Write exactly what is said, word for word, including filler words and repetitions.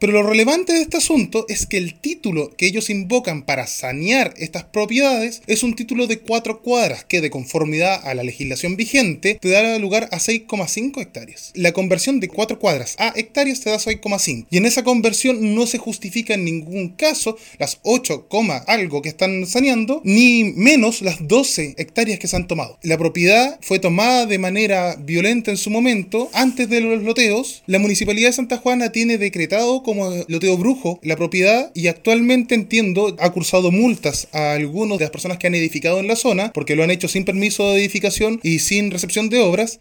Pero lo relevante de este asunto es que el título que ellos invocan para sanear estas propiedades es un título de cuatro cuadras que, de conformidad a la legislación vigente, te da lugar a seis coma cinco hectáreas. La conversión de cuatro cuadras a hectáreas te da seis coma cinco. Y en esa conversión no se justifica en ningún caso las ocho, algo que están saneando, ni menos las doce hectáreas que se han tomado. La propiedad fue tomada de manera violenta en su momento, antes de los loteos. La Municipalidad de Santa Juana tiene decretado como loteo brujo la propiedad y actualmente, entiendo, ha cursado multas a algunos de las personas que han edificado en la zona porque lo han hecho sin permiso de edificación y sin recepción de obras.